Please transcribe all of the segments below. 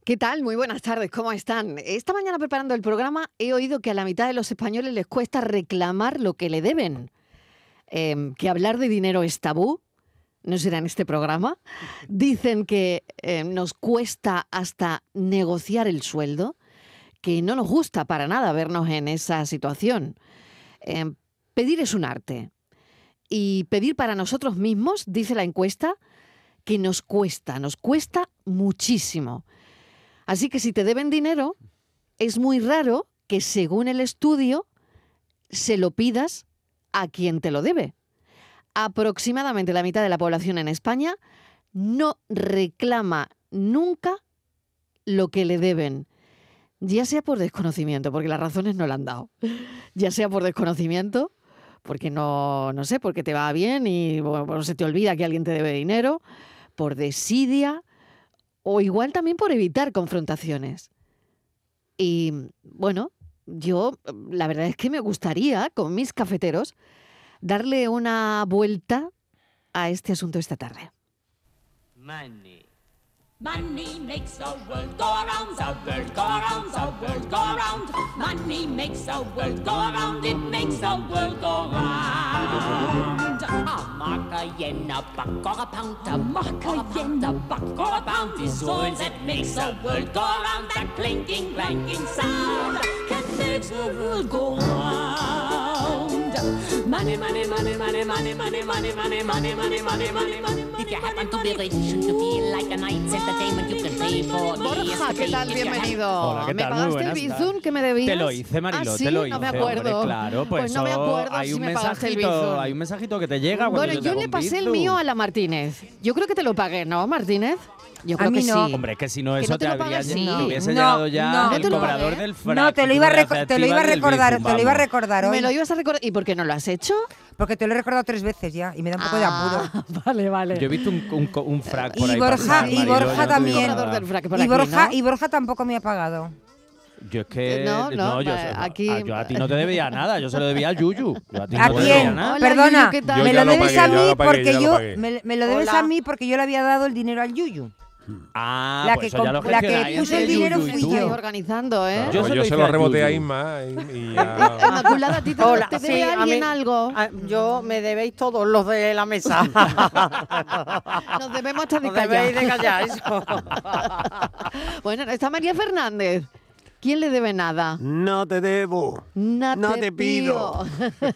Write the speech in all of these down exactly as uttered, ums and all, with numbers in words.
¿Qué tal? Muy buenas tardes, ¿cómo están? Esta mañana preparando el programa he oído que a la mitad de los españoles les cuesta reclamar lo que le deben. Eh, que hablar de dinero es tabú, no será en este programa. Dicen que eh, nos cuesta hasta negociar el sueldo, que no nos gusta para nada vernos en esa situación. Eh, pedir es un arte. Y pedir para nosotros mismos, dice la encuesta, que nos cuesta, nos cuesta muchísimo. Así que si te deben dinero, es muy raro que según el estudio se lo pidas a quien te lo debe. Aproximadamente la mitad de la población en España no reclama nunca lo que le deben, ya sea por desconocimiento, porque las razones no le han dado, ya sea por desconocimiento, porque no, no sé, porque te va bien y bueno, se te olvida que alguien te debe dinero, por desidia, o igual también por evitar confrontaciones. Y bueno, yo la verdad es que me gustaría, con mis cafeteros, darle una vuelta a este asunto esta tarde. Money. Money makes the world go around, the world go around, the world go around. Money makes the world go around, it makes the world go round. A mark, a yen, a buck, or a pound, a mark, a yen, a buck, or a pound is all that makes the world go around. That clinking, clanking sound that makes the world go round. Money, money, money, money, money, money, money, money, money, money, money, money, money. If you happen to be rich and to feel like a night's entertainment, you can pay for Borja, ¿qué tal? Bienvenido. Hola, ¿qué ¿Me tal? Muy pagaste el buenas. bizum que me debías? Te lo hice, Marilo, ¿Ah, sí? te lo hice. No me acuerdo. Hombre, claro, pues, pues no me eso, acuerdo hay si un me pagaste el mensajito, bizum. hay un mensajito que te llega cuando Bueno, yo, te yo hago le un pasé el bizum. mío a la Martínez. Yo creo que te lo pagué, ¿no, Martínez? Yo creo A mí que no. sí. Hombre, es que si no Que eso no te te, lo habría, pagas, te sí. hubiese No, llegado ya no. el ¿No te lo cobrador pagué? del frac. No, te lo y iba a, tú le reco- haces te lo iba a activar el recordar, bizum, te lo iba a vamos. recordar hoy. ¿Me lo ibas a recordar? ¿Y por qué no lo has hecho? Porque te lo he recordado tres veces ya y me da un poco de apuro. Ah, vale, vale. Yo he visto un, un, un frac por Y ahí Borja- pasar, y Marilo, Borja yo no te digo también. nada. Cobrador del frac por Y aquí, Borja, ¿no? y Borja tampoco me ha pagado. Yo es que No, no, yo, eh, aquí- a, yo a ti no te debía nada, yo se lo debía al Yuyu. Yo a ti ¿A no te debía quién? nada. Hola, Perdona, Yuyu, ¿qué tal? Yo me ya lo lo debes pagué, a ya mí lo pagué, porque ya lo yo pagué. me, me lo debes Hola. a mí porque yo le había dado el dinero al Yuyu. Ah, La pues que eso ya comp- lo la que gestionáis puso el entre dinero Yuyu y fui tú. yo. Estáis organizando, ¿eh? Claro, Yo pues se yo lo se hice lo a reboté a Yuyu. Isma y, y ya... Inmaculada, ¿a ti te, Hola, te debe sí, a alguien mí- algo? Ah, yo me debéis todos los de la mesa. Nos debemos hasta de Os debéis de callar. callar eso. Bueno, está María Fernández. ¿Quién le debe nada? No te debo. No, No te pido.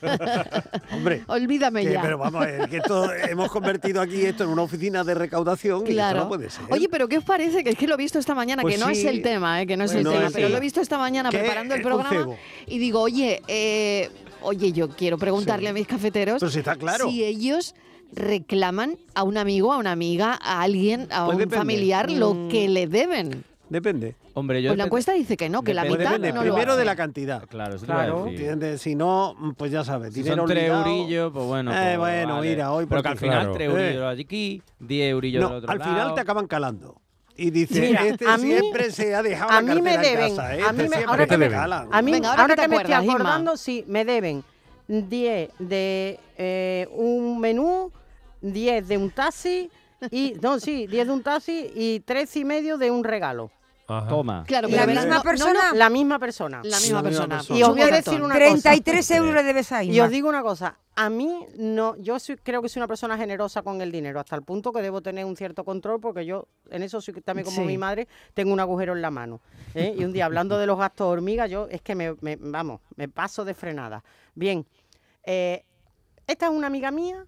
Hombre, Olvídame que- ya. pero vamos a ver, que esto, hemos convertido aquí esto en una oficina de recaudación y esto Claro. no puede ser. Oye, pero ¿qué os parece? Que es que lo he visto esta mañana, Pues que no sí. es el tema, ¿eh? que no es Pues el no tema, es pero el- lo he visto esta mañana ¿Qué? preparando el Es un programa cebo. y digo, oye, eh, oye, yo quiero preguntarle Sí. a mis cafeteros Pero si está claro. si ellos reclaman a un amigo, a una amiga, a alguien, a Pues un depende. familiar lo Mm. que le deben. Depende. Hombre, yo Pues la depende- encuesta dice que no, que la depende- Pues mitad depende. no lo Primero hace. de la cantidad. Claro, eso te Claro. iba a decir. ¿Entiendes? Si no, pues ya sabes, Si dinero son tres olvidado. eurillos, pues bueno. Eh, pues bueno, vale. mira, hoy Pero que porque- al final Claro. tres Eh. eurillos de aquí, diez eurillos No, del otro al lado. final te acaban calando. Y dice, Mira, este a mí- siempre se ha dejado a la mí me cartera en deben, casa. a Este mí me- siempre ahora te que me- regalan. A mí, Venga, ahora ahora, que te que me estoy acuerdas, Isma. acordando, sí, me deben diez de eh, un menú, diez de un taxi, y no, sí, diez de un taxi y tres y medio de un regalo. Ajá. Toma. Claro, ¿Y pero la verás, misma no- no, persona? no, La misma persona. la misma La misma persona. persona. Y os Un voy a montón. decir una treinta y cosa. tres euros le debes a Y Isma. os digo una cosa, a mí no, yo soy, creo que soy una persona generosa con el dinero, hasta el punto que debo tener un cierto control, porque yo en eso soy también como Sí. mi madre, tengo un agujero en la mano. ¿eh? Y un día hablando de los gastos hormiga, yo es que me, me- vamos, me paso de frenada. Bien, eh, esta es una amiga mía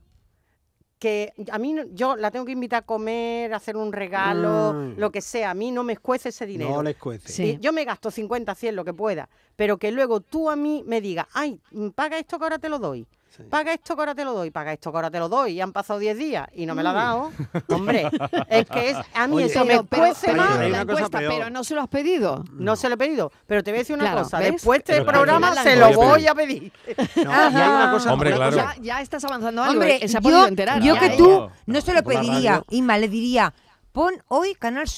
que a mí no- yo la tengo que invitar a comer, a hacer un regalo, Mm. lo que sea, a mí no me escuece ese dinero. No les cuece. Sí. Eh, yo me gasto cincuenta, cien, lo que pueda, pero que luego tú a mí me digas, ay, mm, paga esto que ahora te lo doy, Sí. paga esto que ahora te lo doy, paga esto que ahora te lo doy, y han pasado diez días y no me lo ha dado. Hombre, es que es, a mí Oye, eso me Pero, pero, cuece pero más. hay la una cosa encuesta, peor. pero no se lo has pedido. No se lo he pedido, pero te voy a decir una Claro, cosa, ¿ves? después de este Pero al programa final se la lo encuesta- voy a pedir. No, y hay una cosa, Hombre, una claro. cosa- Ya, ya estás avanzando algo. Hombre, eh, se ha yo, podido enterar. yo ya, que ¿eh? tú no se lo Por la pediría, radio. Isma, le diría, pon hoy Canal Sur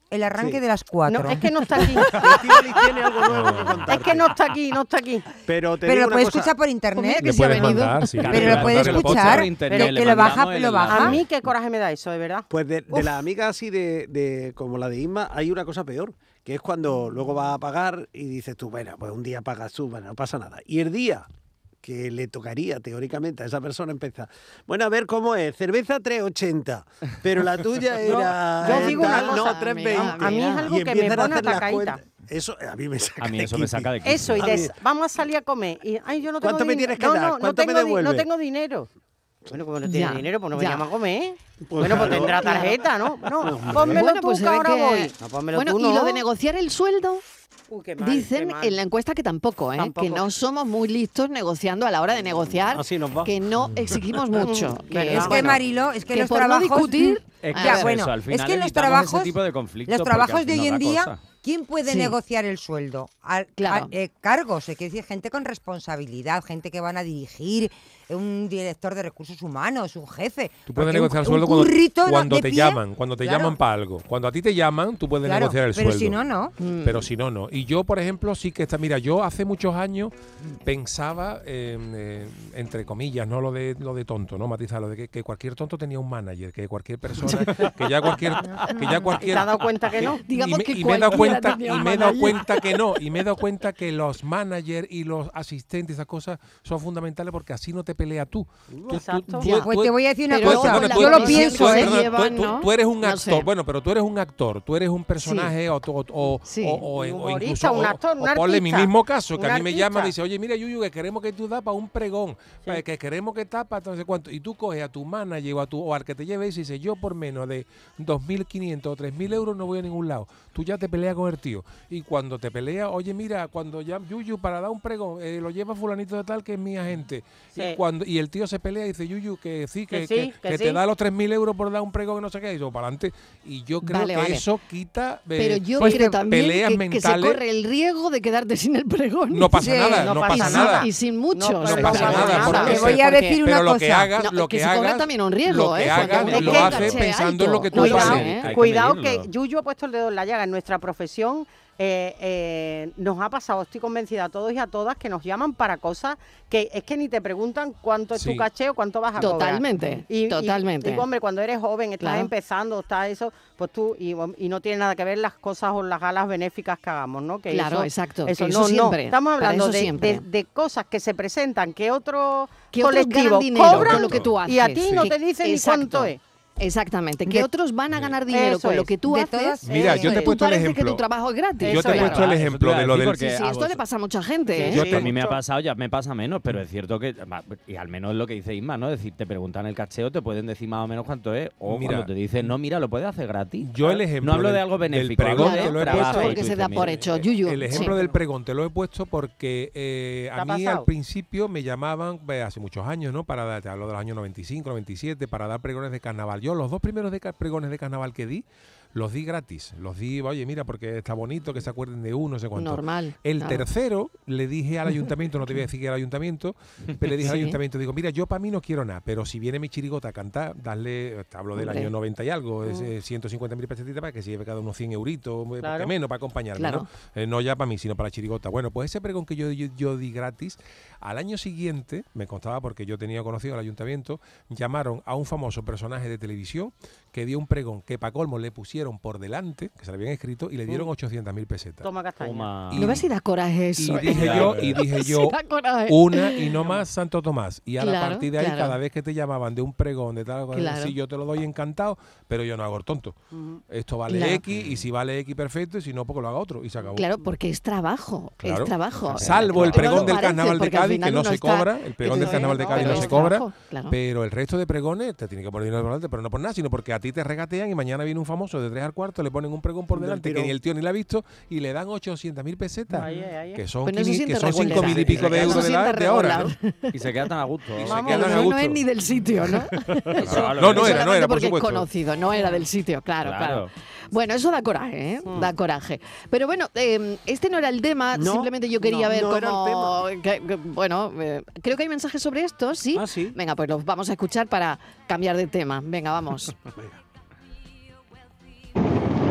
el arranque Sí. de las cuatro. No, es que no está aquí. Estíbaliz tiene algo nuevo que contarte. Es que no está aquí, no está aquí. Pero te Pero digo lo una puedes cosa, escuchar por Pues internet. mira Le que se ha puedes venido. mandar, sí. Claro, Pero lo claro, puedes claro, escuchar, por internet, que- le que lo baja- mandamos el lo baja. enlace. A mí qué coraje me da eso, de verdad. Pues de, de la amiga así de, de como la de Isma, hay una cosa peor, que es cuando luego vas a pagar y dices tú, bueno, pues un día pagas tú, bueno, no pasa nada. Y el día que le tocaría teóricamente a esa persona empieza, bueno, a ver cómo es, cerveza tres ochenta, pero la tuya era yo digo una tal, cosa, no, tres veinte. mira, A mí es algo Y que me empiezan a pone hacer las atacadita. cuentas. Eso a mí me saca A mí de eso me quicio. saca de quicio. Eso, y A de, mí- vamos a salir a comer. Y, ay, yo no tengo ¿Cuánto me din- tienes que no, dar? No, no ¿Cuánto me tengo, di- no devuelves? tengo dinero. Bueno, como no tiene Ya, dinero, pues no ya. veníamos a comer. Pues bueno, pues claro. tendrá tarjeta, ¿no? No, pónmelo Bueno, tú, pues se que ve ahora que- voy. No, pónmelo Bueno, tú, y no. lo de negociar el sueldo, Uy, qué mal, qué dicen mal. en la encuesta que tampoco, ¿eh? Tampoco. Que no somos muy listos negociando a la hora de negociar, Así nos va. que no exigimos mucho. que ¿Verdad? Es que, bueno, Marilo, es que, que los por no trabajos... discutir, Es que Ya, es bueno, eso, al es final que los evitamos trabajos- ese tipo de conflictos Los porque trabajos al de hoy final en da día, cosa. ¿quién puede Sí. negociar el sueldo? Al- Claro. a- eh, cargos, es decir, gente con responsabilidad, gente que van a dirigir, un director de recursos humanos, un jefe. Tú puedes Porque negociar un, el sueldo un cuando, currito de- cuando de te pie, llaman, cuando te claro, llaman para algo. Cuando a ti te llaman, tú puedes claro, negociar el pero sueldo. si no, no. Mm. Pero si no, no. Y yo, por ejemplo, sí que está. Mira, yo hace muchos años pensaba, eh, eh, entre comillas, no lo de lo de tonto, no matizarlo, de que, que cualquier tonto tenía un manager, que cualquier persona, que ya cualquier, que ya ¿Y te cualquier. has dado cuenta que no? Digamos y me, que y me he dado cualquiera cuenta, tenía y un me he dado manager. cuenta que no, y me he dado cuenta que los managers y los asistentes, esas cosas, son fundamentales porque así no te peleas tú. Tú- Exacto. tú- Pues tú- te voy a decir una Pero tú- cosa, bueno, la tú- yo lo tú- comisión pienso, tú- que ¿eh? perdona, llevan, tú- ¿no? tú eres un No actor, sé. bueno, pero tú eres un actor, tú eres un personaje o, o, o, Sí. o- o- Un o humorista, incluso un o- actor, un o ponle mi artista. mismo caso, que Un a mí me artista. llama y dice, oye, mira, Yuyu, que queremos que tú das para un pregón, para que queremos que tapas, no sé cuánto, y tú coges a tu manager o, a tu, o al que te lleve y dices, yo por menos de dos mil quinientos o tres mil euros no voy a ningún lado. Tú ya te peleas con el tío. Y cuando te peleas, oye, mira, cuando ya Yuyu para dar un pregón, eh, lo lleva fulanito de tal que es mi agente. Sí. Y cuando y el tío se pelea y dice, Yuyu, que sí, que, Que sí, que- que que sí. te da los tres mil euros por dar un pregón que no sé qué, y yo para adelante. Y yo creo Vale, que vale. eso quita eh, Pero yo pues, creo también peleas que, que se mentales. corre el riesgo de quedarte sin el pregón. No pasa Sí, nada, no no, pasa pasa y, nada. sin, y sin muchos. No, No pero pasa no nada. pasa porque- nada. Te voy a porque- decir una pero lo cosa. que hagas, No, lo que que se corre hagas, también un riesgo, lo que ¿eh? Porque hagas, un lo caché haces pensando en lo que tú alto. vales. Cuidado, ¿eh? Hay que Cuidado medirlo. que Yuyu ha puesto el dedo en la llaga. En nuestra profesión eh, eh, nos ha pasado, estoy convencida a todos y a todas, que nos llaman para cosas que es que ni te preguntan cuánto es Sí. tu caché o cuánto vas a cobrar. Totalmente, Y, y- totalmente. digo, hombre, cuando eres joven, estás Claro. empezando, estás eso, pues tú, y, y no tiene nada que ver las cosas o las galas benéficas que hagamos, ¿no? Que Claro, eso- exacto, Eso, que eso no, siempre, no. Estamos para hablando eso de, siempre. de- de cosas que se presentan, que otros Que otros ganan colectivos dinero cobran con lo que tú y a haces. ti no Sí. te dicen ni Exacto. cuánto es. Exactamente, que De- otros van a ganar dinero Eso con lo es. que tú De haces. todas- Mira, Eso yo te he es. Tú puesto el parece que ejemplo. tu trabajo es gratis. Yo te he Eso puesto es. el Eso te ejemplo iba a de lo decir del. porque Sí, sí, esto vos- le pasa a mucha gente, ¿eh? Yo Sí, a mí me ha mucho. pasado, ya me pasa menos, pero es cierto que, va, y al menos es lo que dice Isma, ¿no? Es decir, te preguntan el cacheo, te pueden decir más o menos cuánto es, o Mira, cuando te dicen, no, mira, lo puedes hacer gratis. Yo el ejemplo No hablo de del- algo del benéfico, hablo pregón de te lo he trabajo, puesto y porque tú se dices, da por mira, hecho. Yuyu, El ejemplo sí. del pregón te lo he puesto porque eh, ¿Te ha a mí pasado? al principio me llamaban, ve, hace muchos años, ¿no? Para dar, te hablo de los años noventa y cinco, noventa y siete, para dar pregones de carnaval. Yo los dos primeros de ca- pregones de carnaval que di, los di gratis. Los di, oye, mira, porque está bonito que se acuerden de uno, no sé cuánto. Normal. El claro. tercero le dije al ayuntamiento, no te voy a decir que era el ayuntamiento, pero le dije al Sí. ayuntamiento, digo, mira, yo para mí no quiero nada, pero si viene mi chirigota a cantar, darle, te hablo del Hombre. año noventa y algo, es, eh, ciento cincuenta mil pesetitas para que se lleve cada uno cien euritos, eh, Claro. porque menos para acompañarme, Claro. ¿no? Eh, no ya para mí, sino para la chirigota. Bueno, pues ese pregón que yo, yo, yo di gratis, al año siguiente, me constaba porque yo tenía conocido al ayuntamiento, llamaron a un famoso personaje de televisión que dio un pregón que para colmo le pusieron por delante, que se le habían escrito, y le dieron ochocientas mil pesetas. Toma castaña. Toma. Y- No ves si da coraje Y eso. ¿eh? dije yo, y dije Sí yo, da coraje. una y no más Santo Tomás. Y a la Claro, partir de ahí, claro. cada vez que te llamaban de un pregón, de tal, Claro. sí, yo te lo doy encantado, pero yo no hago el tonto. Ujú. Esto vale Claro. X, y si vale X, perfecto, y si no, pues que lo haga otro, y se acabó. Claro, porque es trabajo, Claro. es trabajo. Salvo el Pero no pregón lo del parece, carnaval de porque al Cádiz, final que no uno se está- cobra, el pregón del Entonces, carnaval de Cádiz pero no se es cobra, trabajo, claro. pero el resto de pregones te tienen que poner dinero por delante, pero no por nada, sino porque a ti te regatean y mañana viene un famoso de tres al cuarto, le ponen un pregón por Del delante que tirón. ni el tío ni la ha visto y le dan ochocientas mil pesetas, Ahí es, ahí es. que son, Pues no se quini- siente que son regular. cinco mil y pico de Eso euros de, la- siente de ahora, ¿no? regular. Y se queda tan a gusto. Y se Vamos, quedan a No, gusto. no es ni del sitio, ¿no? Claro, No, no eso era, no era, por porque es supuesto. conocido, no era del sitio, claro, claro. Claro. Bueno, eso da coraje, ¿eh? Da coraje. Pero bueno, eh, este no era el tema, No, simplemente yo quería no, ver no era el cómo... que- que- bueno, eh, creo que hay mensajes sobre esto, ¿sí? Ah, sí. Venga, pues los vamos a escuchar para cambiar de tema. Venga, vamos.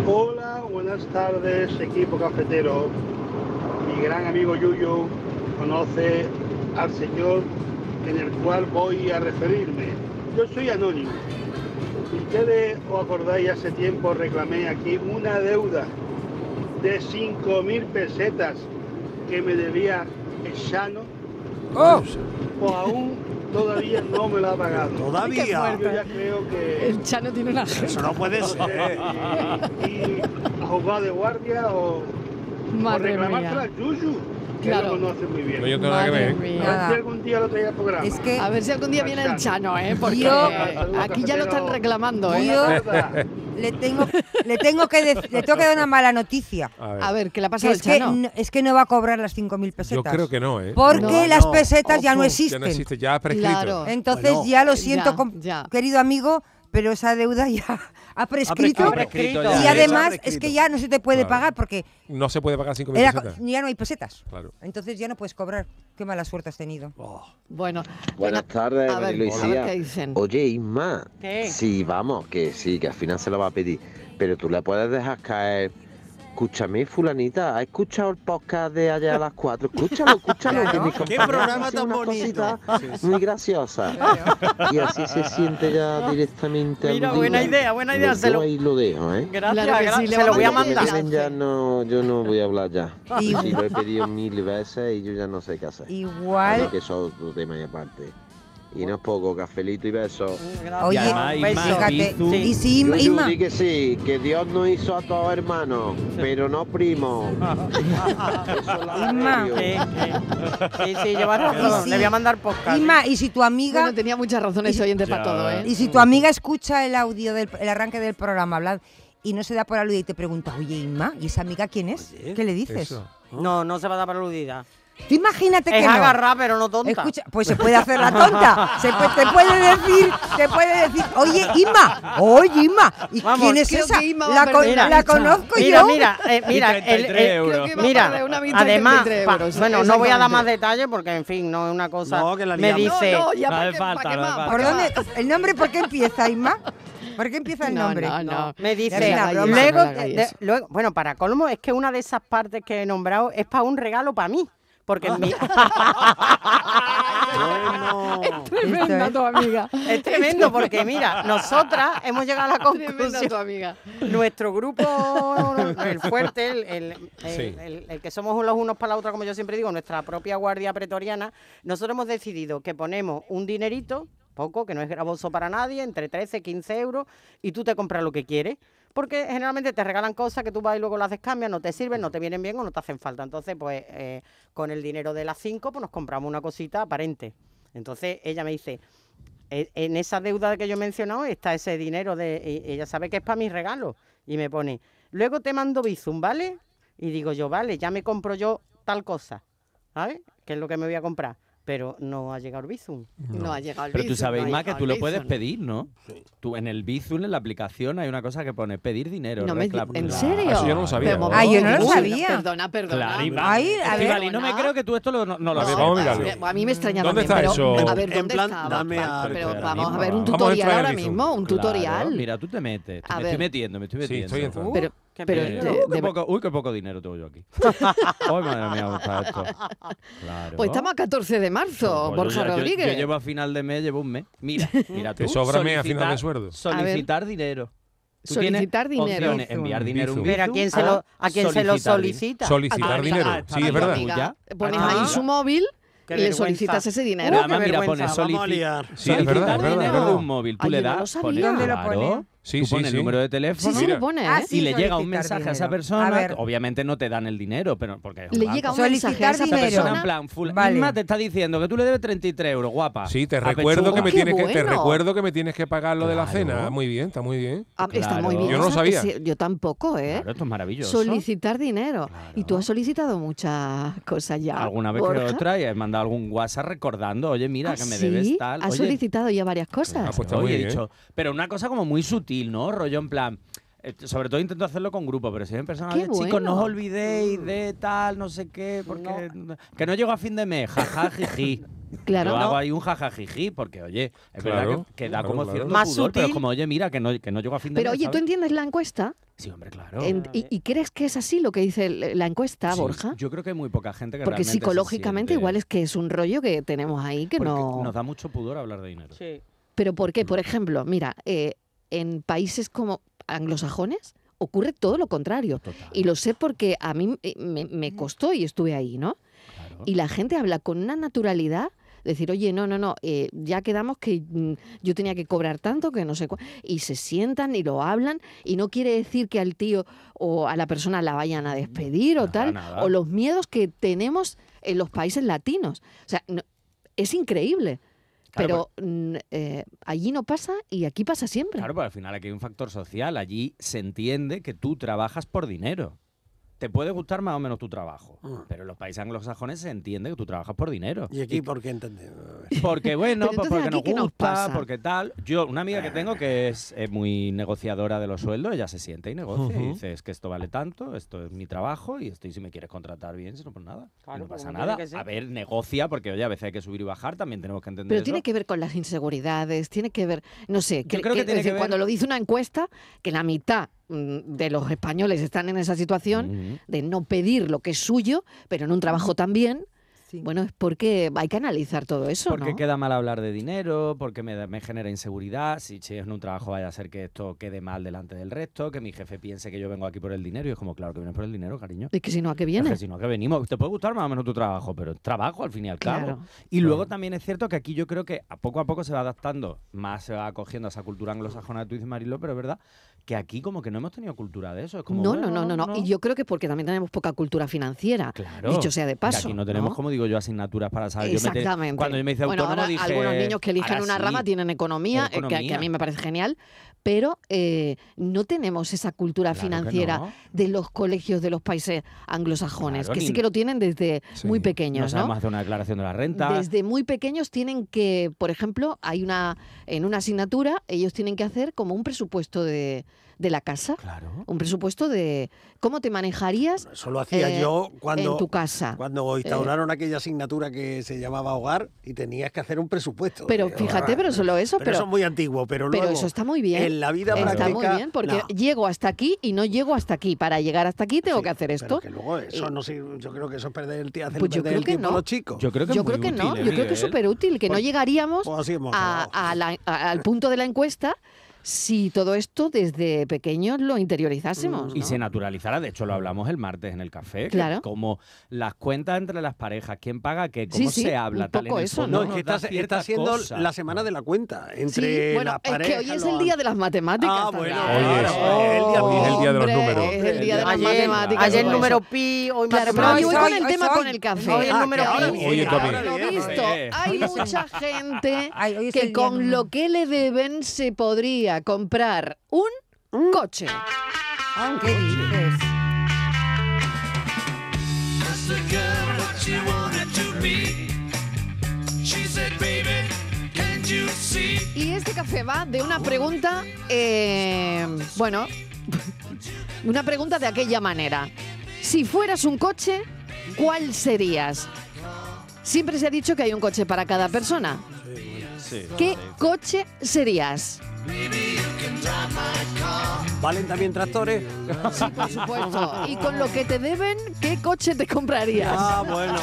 Hola, buenas tardes, equipo cafetero. Mi gran amigo Yuyo conoce al señor en el cual voy a referirme. Yo soy anónimo. Ustedes os acordáis, hace tiempo reclamé aquí una deuda de cinco mil pesetas que me debía el Chano. ¡Oh! Pues aún todavía no me lo ha pagado. Todavía. Yo ya creo que... El Chano tiene una agenda. Eso no puede ser. Y, y a jugar de guardia o, o Madre reclamársela mía. al Yuyu, que Claro. lo conoce muy bien. No, yo tengo nada que Madre ver. mía. A ver si algún día lo traía al programa. Es que A ver si algún día viene el Chano, ¿eh? Porque Yo- aquí ya lo están reclamando, ¿eh? Yo le tengo, le tengo que dec- le tengo que dar una mala noticia. A ver. A ver, ¿qué le ha Que pasado al es, que, Chano? no- es que no va a cobrar las cinco mil Yo pesetas. creo que no, ¿eh? Porque No, las no. pesetas ya no Ojo. existen. Ya no existe, ya ha prescrito. Claro. Entonces Bueno, ya lo siento, ya, com- ya. querido amigo, pero esa deuda ya ha prescrito. Ha prescrito y ya. además Eso ha es que ya no se te puede Claro. pagar porque No se puede pagar cinco mil era co- pesetas. ya no hay pesetas. Claro. Entonces ya no puedes cobrar. Qué mala suerte has tenido. Bueno. Buenas venga, tardes, a ver, María a ver Luisía. qué dicen. Oye, Isma, ¿Qué? sí, vamos, que sí, que al final se lo va a pedir, pero tú le puedes dejar caer. Escúchame, fulanita, ¿has escuchado el podcast de allá a las cuatro? Escúchalo, escúchalo. Claro. Que mi Qué compañera programa hace tan una bonito. cosita muy graciosa. Y así se siente ya directamente Mira, aludido. buena idea, buena idea, Yo se lo- ahí lo dejo, ¿eh? Gracias, Claro que gra- sí, le se lo voy a vamos a Que me mandar. llamen ya no, yo no voy a hablar ya. Y- Y lo he pedido mil veces y yo ya no sé qué hacer. Igual. Así que eso es otro tema y aparte. Y no es poco, cafelito y besos. Oye, además, Un beso. Isma, fíjate, Bizu- y si Isma, Yuyu, Isma- di que sí, que Dios nos hizo a todos hermanos, pero no primos. Eso es la Isma. serio. Sí, sí. Sí, sí, llevas razón. Sí. Le voy a mandar podcast. Isma, y si tu amiga, Bueno, tenía muchas razones y- oyentes Ya, para todo, ¿eh? y si tu amiga escucha el audio del el arranque del programa, hablar y no se da por aludida y te pregunta, oye Isma, ¿y esa amiga quién es? Oye, ¿Qué le dices? Eso. No, no se va a dar para aludida. Tú imagínate que Es no. agarrar, pero no tonta. Escucha, pues se puede hacer la tonta. Se puede, te puede decir, te puede decir, oye Isma, oye Isma, ¿y Vamos, quién es creo esa? que Isma va La, a con- perder la la lucha. conozco Mira, yo. mira, eh, mira, Y el- treinta y tres el- euros. Creo que va a mira, perder una mitad de además, treinta y tres pa- euros, bueno, no voy a dar exactamente. más detalles porque, en fin, no es una cosa. No, que la me liamos. dice, No, no, ya No para hace qué, falta, para qué no hace más, falta. ¿Por para dónde? qué más. ¿El nombre por qué empieza, Isma? ¿Por qué empieza el No, nombre? no, no. me dice, Es una broma. luego, No le hagáis de- eso. luego, bueno, para colmo es que una de esas partes que he nombrado es para un regalo para mí. Porque en mi- Bueno. Tremenda es- tu amiga. es tremendo porque, mira, nosotras hemos llegado a la Tremenda tu conclusión. amiga. Nuestro grupo, el fuerte, el, el- el- Sí. el- el que somos los unos para la otra, como yo siempre digo, nuestra propia guardia pretoriana, nosotros hemos decidido que ponemos un dinerito, poco, que no es gravoso para nadie, entre trece, quince euros, y tú te compras lo que quieres. Porque generalmente te regalan cosas que tú vas y luego las descambias, no te sirven, no te vienen bien o no te hacen falta. Entonces, pues eh, con el dinero de las cinco, pues nos compramos una cosita aparente. Entonces ella me dice, "E- en esa deuda que yo he mencionado está ese dinero de... y ella sabe que es para mis regalos. Y me pone, luego te mando Bizum, ¿vale? Y digo yo, vale, ya me compro yo tal cosa, ¿sabes? Que es lo que me voy a comprar. Pero no ha llegado el Bizum. No ha llegado el Pero tú Bizum, sabes no ha más que llegado tú el lo puedes Bizum. pedir, ¿no? Tú en el Bizum, en la aplicación, hay una cosa que pone pedir dinero. No me di- reclam- ¿En Claro. serio? Eso yo no lo sabía. Pero, Ah, yo no lo uy, sabía. Perdona, perdona. Claro, Iván. Ay, a ver. Estivali, no me creo que tú esto lo, no, no lo A ver, sepas. vamos a mirarlo. Eh, A mí me extraña ¿Dónde también, está pero, eso? a ver, En ¿dónde plan, estaba? dame a- Pero espera, vamos a mismo, ver un vamos. Vamos a tutorial entrar en ahora el Bizum. mismo, un Claro, tutorial. mira, tú te metes. A me ver. estoy metiendo, me estoy Sí, metiendo. estoy entrando. Pero, Qué pero pena. de- Uy, qué de- poco, uy, qué poco dinero tengo yo aquí. Ay, madre mía, ¿cómo está esto? Claro. pues estamos a catorce de marzo, Pues yo Borja ya- yo- Rodríguez. Yo, llevo a final de mes, llevo un mes. Mira, mira tú. Te sobra mes a final de solicitar- sueldo. Solicitar dinero. Tú Solicitar tienes dinero. opciones, enviar dinero un Bizum. Pero ¿a Bizum, quién se lo, a quién se lo solicitar solicita? Solicitar Ah, dinero. ah, Sí, a es tu verdad. amiga. Ya. Pones Ah. ahí su móvil Qué y le vergüenza. solicitas ese Pero dinero. además, qué mira, vergüenza. pones Vamos a solici- liar. Sí, es solicitar verdad, es verdad, dinero es de verdad. un móvil. Tú Ay, le yo no das, lo sabía. pones, ¿Dónde lo claro, pone? Sí, tú sí, pones sí. el número de teléfono Sí, sí, Mira. lo pone, Ah, ¿eh? sí. y le llega un solicitar mensaje a esa dinero. persona. A ver. Obviamente no te dan el dinero, pero porque es un Le banco. llega un Solicitar mensaje a esa Esa dinero. persona en persona. plan, full, Vale. Inma te está diciendo que tú le debes treinta y tres euros, guapa. Sí, te A recuerdo pechuga. que me Qué tienes que te bueno. recuerdo que me tienes que pagar lo de la Claro. cena. Muy bien, está muy bien. Ah, está muy Claro. bien. Yo no lo esa- sabía. ese- yo tampoco, ¿eh? Claro, esto es maravilloso. Solicitar dinero. Claro. Y tú has solicitado muchas cosas ya. Alguna vez Borja. que otra y he mandado algún WhatsApp recordando, oye, mira, ¿Ah, que me sí? debes tal. Has Oye, solicitado ya varias cosas. Ah, pues está Oye, muy he bien. dicho, pero una cosa como muy sutil, ¿no? Rollo en plan, eh, sobre todo intento hacerlo con grupo, pero si hay personas, ¡Qué oye, chicos, no os bueno! olvidéis de tal, no sé qué, porque que no llego a fin de mes, jaja, jiji. Claro, Yo ¿no? hago ahí un jajajiji, porque, oye, es Claro, verdad que, que da claro, como claro. cierto Más pudor, pero es sutil. como, oye, mira, que no, que no llego a fin de Pero mes, oye, ¿tú ¿sabes? entiendes la encuesta? Sí, hombre, claro. En- y, y crees que es así lo que dice el- la encuesta, Sí, Borja? Yo creo que hay muy poca gente que Porque realmente se psicológicamente siente- igual es que es un rollo que tenemos ahí que porque no... nos da mucho pudor hablar de dinero. Sí. ¿Pero por qué? Mm. Por ejemplo, mira, eh, en países como anglosajones ocurre todo lo contrario. Total, Y lo sé porque a mí eh, me, me costó y estuve ahí, ¿no? claro. Y la gente habla con una naturalidad, decir, oye, no, no, no, eh, ya quedamos que mm, yo tenía que cobrar tanto, que no sé cuánto. Y se sientan y lo hablan, y no quiere decir que al tío o a la persona la vayan a despedir o Nada, tal, nada. o los miedos que tenemos en los países latinos. O sea, no- es increíble. Claro, Pero mm, eh, allí no pasa y aquí pasa siempre. Claro, pero al final aquí hay un factor social. Allí se entiende que tú trabajas por dinero. Te puede gustar más o menos tu trabajo, Mm. pero en los países anglosajones se entiende que tú trabajas por dinero. ¿Y aquí por qué entendemos? Porque bueno, Pero pues entonces, porque ¿aquí nos qué nos gusta, pasa? porque tal. Yo, una amiga que tengo que es eh, muy negociadora de los sueldos, ella se siente y negocia y Ujú. dice, es que esto vale tanto, esto es mi trabajo y esto, y si me quieres contratar bien, si no, pues nada. Y Claro, no pasa como nada. tiene que ser. A ver, negocia, porque oye, a veces hay que subir y bajar, también tenemos que entender Pero eso. tiene que ver con las inseguridades, tiene que ver, no sé, Yo creo que es tiene decir, que ver- cuando lo dice una encuesta, que la mitad mm, de los españoles están en esa situación Ujú. de no pedir lo que es suyo, pero en un trabajo también, Sí. bueno, es porque hay que analizar todo eso, Porque ¿no? queda mal hablar de dinero, porque me, da- me genera inseguridad. Si, si es en un trabajo vaya a ser que esto quede mal delante del resto, que mi jefe piense que yo vengo aquí por el dinero. Y es como, claro que vienes por el dinero, cariño. Es que si no, ¿a qué Es viene? que si no, que venimos. Te puede gustar más o menos tu trabajo, pero es trabajo al fin y al cabo. Claro. Y luego también es cierto que aquí yo creo que a poco a poco se va adaptando, más se va acogiendo a esa cultura anglosajona que tú dices, Mariló, pero es verdad que aquí como que no hemos tenido cultura de eso. Es como, No, bueno, no, no, no, no. Y yo creo que porque también tenemos poca cultura financiera, Claro. dicho sea de Que paso. aquí no tenemos, ¿no? como digo yo, asignaturas para saber. Yo me te- Exactamente. cuando yo me hice bueno, autónomo ahora dije... algunos niños que eligen ahora una sí. rama tienen economía, eh, que- Que, a Economía. mí me parece genial, pero eh, no tenemos esa cultura Claro que financiera no. de los colegios de los países anglosajones, Claro, que sí ni- que lo tienen desde Sí. muy No pequeños, ¿no? sabemos hacer una declaración de la renta. Desde muy pequeños tienen que, por ejemplo, hay una en una asignatura, ellos tienen que hacer como un presupuesto de, de la casa, Claro. un presupuesto de cómo te manejarías Eso lo hacía eh, yo cuando, en tu casa. cuando instauraron aquella asignatura que se llamaba hogar y tenías que hacer un presupuesto. Pero de fíjate, hogar. pero solo eso, Pero, pero, eso es muy antiguo, pero pero luego eso está muy bien. en la vida Claro. Está práctica... muy bien, porque no. llego hasta aquí y no llego hasta aquí. Para llegar hasta aquí tengo Sí, que hacer pero esto. que luego eso Eh, no sirve, yo creo que eso es perder el, tie- hacer Pues yo perder el creo que tiempo no. a los chicos. Yo creo que Yo es muy creo que no, útil, ¿eh, yo creo que es Miguel? súper útil, que no Pues- llegaríamos Pues así hemos a- quedado. a la- a- al punto de la encuesta si todo esto desde pequeños lo interiorizásemos. Y ¿no? se naturalizara, de hecho lo hablamos el martes en el café, que Claro. como las cuentas entre las parejas, quién paga qué, cómo Sí, sí, se habla, un tal en poco el eso, fondo No, ¿no? es que nos da está, está cierta siendo cosa. la semana de la cuenta Sí, entre bueno, las es que parejas. hoy es los el día de las matemáticas. Ah, también. bueno, Hoy es. Claro, Hoy es el día de los Hombre, números. Es el día de las Ayer, matemáticas. ayer por número eso. pi, hoy Claro, pero matemáticas. yo voy Hoy con soy, el hoy tema soy. con el café. Hoy el Ah, número que ahora pi. viene, Hoy es ahora domingo. Lo viene. visto, Eh. hay mucha gente Ay, hoy es el que día con número- lo que le deben se podría comprar un coche. ¿Qué dices? Y este café va de una pregunta, eh, bueno, una pregunta de aquella manera. Si fueras un coche, ¿cuál serías? Siempre se ha dicho que hay un coche para cada persona. Sí, ¿Qué sí. coche serías? ¿Valen también tractores? Sí, por supuesto. Y con lo que te deben, ¿qué coche te comprarías? Ah, bueno.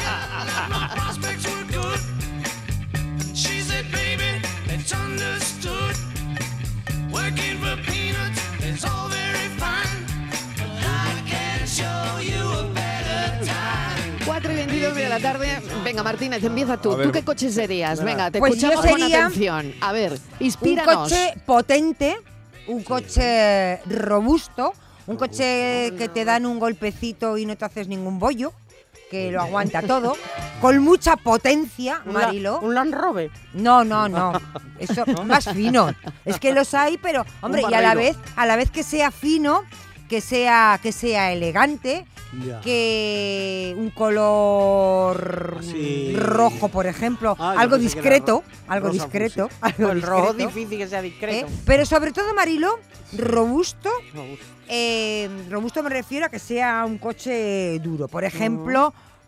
cuatro y veintidós de la tarde. Venga, Martínez, empieza tú. A ver. ¿Tú qué coche serías? Venga, te Pues yo escuchamos con sería atención. A ver, Un inspíranos. coche potente, un coche robusto, un coche que te dan un golpecito y no te haces ningún bollo, que lo aguanta todo, con mucha potencia, Un la- Marilo. Un Land Rover. No, no, no. Eso más fino. Es que los hay, pero hombre, y a la vez, a la vez que sea fino, que sea que sea elegante, Ya. que un color Así. rojo, por ejemplo, Ah, yo algo pensé que era discreto, ro- algo rosa discreto, algo El rojo es discreto, difícil que sea discreto. ¿eh? Pero sobre todo, Marilo, robusto. Eh, robusto me refiero a que sea un coche duro. Por ejemplo,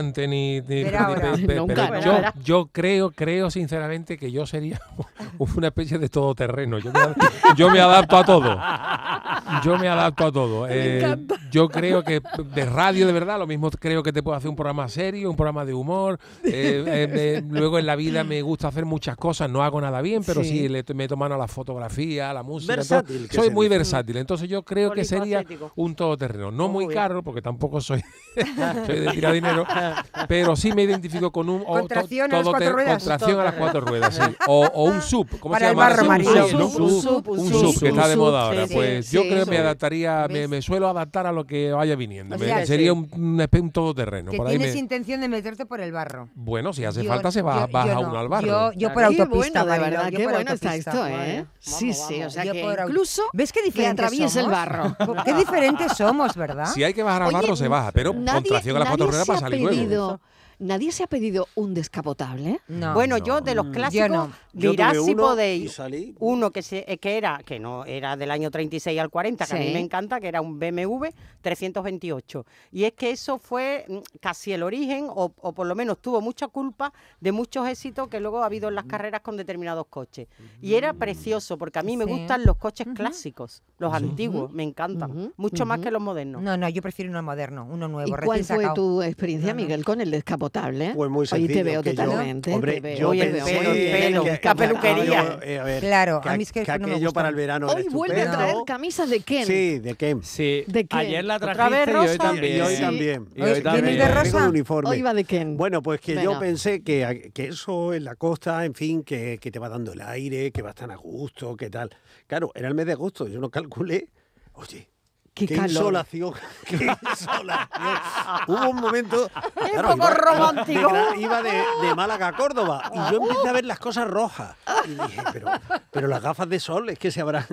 ni, ni- Verá ni- ahora. pe- pe- Nunca, pero no. yo, Verá. yo creo, creo sinceramente que yo sería una especie de todoterreno. Yo me, yo me adapto a todo. Yo me adapto a todo. Eh, yo creo que de radio, de verdad, lo mismo creo que te puedo hacer un programa serio, un programa de humor. Eh, eh, me, luego en la vida me gusta hacer muchas cosas, no hago nada bien, pero sí, sí le meto mano a la fotografía, a la música. Versátil, soy muy dice. versátil, entonces yo creo que sería un todoterreno. No muy, muy caro, porque tampoco soy, soy de tirar dinero, pero sí me identifico con un... Contracción o, a las cuatro ruedas. Contracción a las cuatro ruedas, sí. O, o un sub, ¿cómo Para se llama? el barro, Un sub, ¿no? Un sub, Un un sub, sub, que está de sub, moda ahora. sí, Pues sí, yo sí, creo que sí. me adaptaría, me, me suelo adaptar a lo que vaya viniendo. Me- sea, sería sí. un, un, espe- un todoterreno. Que Por ahí tienes me- intención de meterte por el barro. Bueno, si hace Yo- falta se va, yo- baja yo no. uno al barro. Yo, yo por Qué autopista, bueno, de Marilo, verdad, yo qué por bueno está autopista. esto, Vale. ¿eh? Sí, Vamos, sí, o vamos. sea Yo que por au- incluso ¿Ves qué que diferentes atraviesa el somos? barro. Qué diferentes somos, ¿verdad? Si hay que bajar al Oye, barro, se baja, pero nadie, contracción a las cuatro nadie ruedas se para ha salir luego. pedido, nadie se ha pedido un descapotable. No. Bueno, yo de los clásicos, Yo no. Yo mirad tuve si uno podéis. y salí. Uno que se, eh, que era, que no era del año treinta y seis al cuarenta, que a Sí. mí me encanta, que era un B M W trescientos veintiocho. Y es que eso fue mm, casi el origen, o, o por lo menos tuvo mucha culpa de muchos éxitos que luego ha habido en las carreras con determinados coches. Y era precioso, porque a mí me Sí. gustan los coches clásicos, los antiguos, me encantan, Ujú, mucho más ujú. que los modernos. No, no, yo prefiero uno moderno, uno nuevo, ¿Y recién cuál fue sacado. tu experiencia, No, no. Miguel, con el descapotable? Pues muy Hoy sencillo. te veo que yo- totalmente. hombre, te veo, yo Oye, te el veo pensé pelo, muy el bien, pelo, el la descapotable. peluquería. yo, eh, a ver, Claro, que, a mí es que que no me aquello gusta. para el verano era Hoy vuelve a estupendo. traer camisas de Ken. Sí, de Ken. Sí, ¿De qué? ayer la ¿Otra trajiste vez y hoy rosa? también. Y hoy Sí. también. Y hoy Oye, también. ¿vienes de Vengo rosa? de uniforme. Hoy va de Ken. Bueno, pues que Venga. yo pensé que, que eso en la costa, en fin, que, que te va dando el aire, que va tan a gusto, que tal. Claro, era el mes de agosto, yo no calculé. Oye, Qué qué, calor. insolación, qué insolación. Hubo un momento... Es claro, un poco iba- romántico. de Gra- iba de, de Málaga a Córdoba y yo empecé a ver las cosas rojas. Y dije, pero, pero las gafas de sol es que se habrán...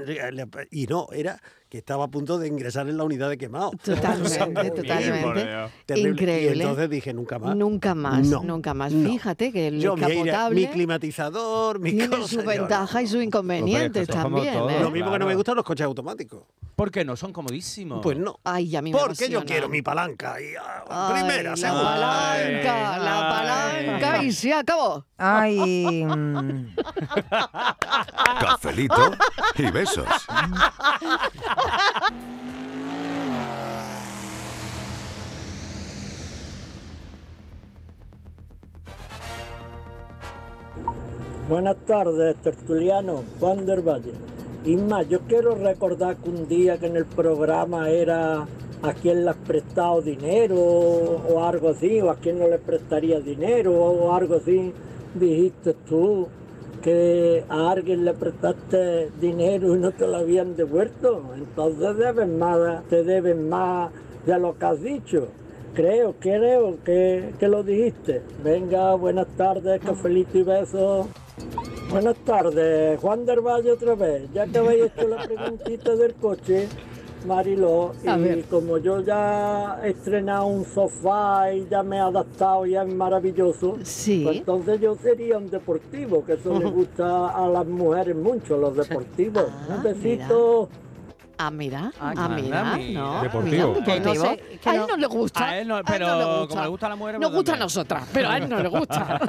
Y no, era que estaba a punto de ingresar en la unidad de quemado. Totalmente, totalmente. Terrible. Increíble. Y entonces dije, nunca más. Nunca más, No, nunca más. no. Fíjate que el Yo, mi, aire- descapotable mi climatizador, mi tiene cosa, su yo no. ventaja y sus inconvenientes Hombre, esto es como también. todo. ¿eh? Lo mismo que no Claro. me gustan los coches automáticos. ¿Por qué no? Son comodísimos. Pues no. Ay, a mí me Porque yo emociona. quiero mi palanca. Y, ah, Ay, primera, la segunda. palanca, la Ay. palanca y se acabó. Ay, mm, Cafelito y besos. Buenas tardes, tertuliano, Juan del Valle. Inma, yo quiero recordar que un día que en el programa era a quién le has prestado dinero o algo así, o a quién no le prestaría dinero o algo así, dijiste tú que a alguien le prestaste dinero y no te lo habían devuelto. Entonces debes más, te deben más de lo que has dicho. Creo, creo que, que lo dijiste. Venga, buenas tardes, cafelito y besos. Buenas tardes, Juan del Valle otra vez. Ya que habéis hecho la preguntita del coche, Mariló, A y ver. como yo ya he estrenado un sofá y ya me he adaptado, ya es maravilloso, Sí. pues entonces yo sería un deportivo, que eso le gusta a las mujeres mucho, los deportivos. Ah, un besito. Ah, mira, Ah, ah, mira, mira. no, Deportivo. mira, Que no deportivo. sé- que a él no- no le gusta. A él no, a él pero no le como gusta. le gusta a la mujer, Nos pues gusta a también. nosotras, pero a él no le gusta.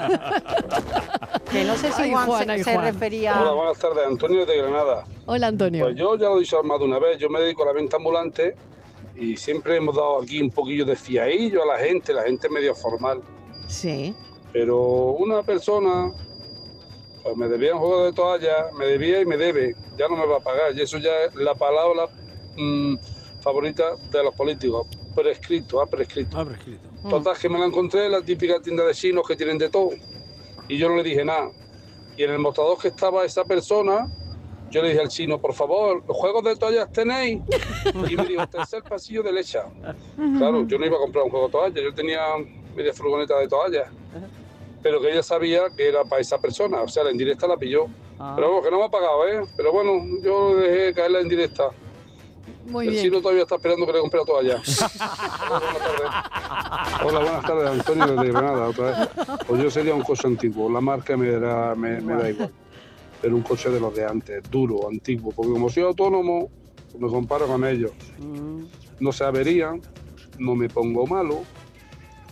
Que no sé si Ay, Juan, Juan, se, ay, se Juan. refería... Hola, buenas tardes, Antonio de Granada. Hola, Antonio. Pues yo ya lo he dicho más de una vez, yo me dedico a la venta ambulante y siempre hemos dado aquí un poquillo de fiadillo a la gente, la gente medio formal. Sí. Pero una persona pues me debía un juego de toalla, me debía y me debe, ya no me va a pagar. Y eso ya es la palabra mm, favorita de los políticos, prescrito, ha prescrito. Ah, prescrito. Total, que me la encontré en la típica tienda de chinos que tienen de todo. Y yo no le dije nada. Y en el mostrador que estaba esa persona, yo le dije al chino, por favor, ¿los juegos de toallas tenéis? Y me dijo, tercer pasillo de lecha. Claro, yo no iba a comprar un juego de toallas, yo tenía media furgoneta de toallas. Pero que ella sabía que era para esa persona, o sea, la indirecta la pilló. Ah. Pero vamos, que no me ha pagado, ¿eh? Pero bueno, yo le dejé caer la indirecta. Muy el bien. chino todavía está esperando que le compre la toalla. Hola, buenas tardes. Hola, buenas tardes, Antonio de Granada, otra vez. Pues yo sería un coche antiguo, la marca me da, me, me da igual. Pero un coche de los de antes, duro, antiguo, porque como soy autónomo, me comparo con ellos. No se averían, no me pongo malo,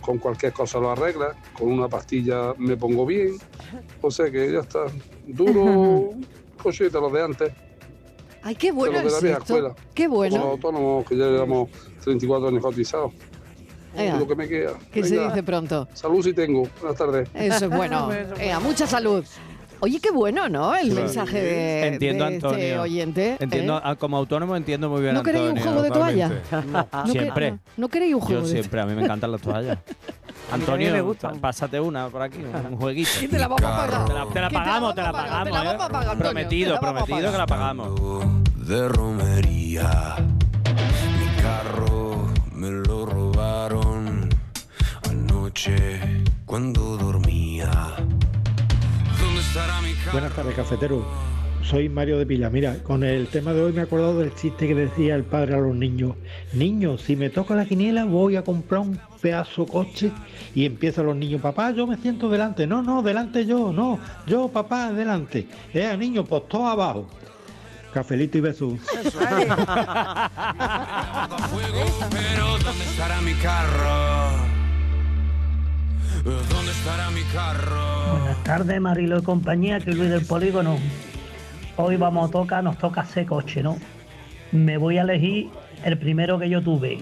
con cualquier cosa lo arreglas, con una pastilla me pongo bien, o sea que ya está, duro, cosita, los de antes. Ay, qué bueno de los de la es vieja esto. escuela. Qué Los bueno. autónomos que ya llevamos treinta y cuatro años cotizados. Ea, Lo que me queda. que se Venga, dice pronto. salud si tengo. Buenas tardes. Eso es bueno. Ea, mucha salud. Oye, qué bueno, ¿no? El mensaje de, Entiendo, de este Antonio. oyente. Entiendo, ¿eh? ah, como autónomo entiendo muy bien ¿No a queréis Antonio. un juego de toalla? No, ¿No siempre. que- ¿No queréis un juego Yo de siempre, a mí me encantan las toallas. Antonio, me gustan. pa- pásate una por aquí, un un jueguito. Y te la vamos a pagar. Te la, te la Que te la pagamos, te la vamos a pagar, pagamos. te la ¿eh? vamos a pagar, Antonio, Prometido, te la vamos a prometido que la pagamos. De romería, mi carro me lo robaron anoche cuando dormía. ¿Dónde estará mi carro? Buenas tardes, cafetero. Soy Mario de Pila. Mira, con el tema de hoy me he acordado del chiste que decía el padre a los niños. Niños, si me toca la quiniela voy a comprar un pedazo coche. Y empiezan los niños, papá, yo me siento delante. No, no, delante yo, no, yo, papá, delante. Eh, niños, pues todo abajo. Cafelito y besos. Pero ¿dónde estará mi carro? ¿Dónde estará mi carro? Buenas tardes, Marilo y compañía, que Luis del Polígono. Hoy vamos a tocar, nos toca hacer coche, ¿no? Me voy a elegir el primero que yo tuve,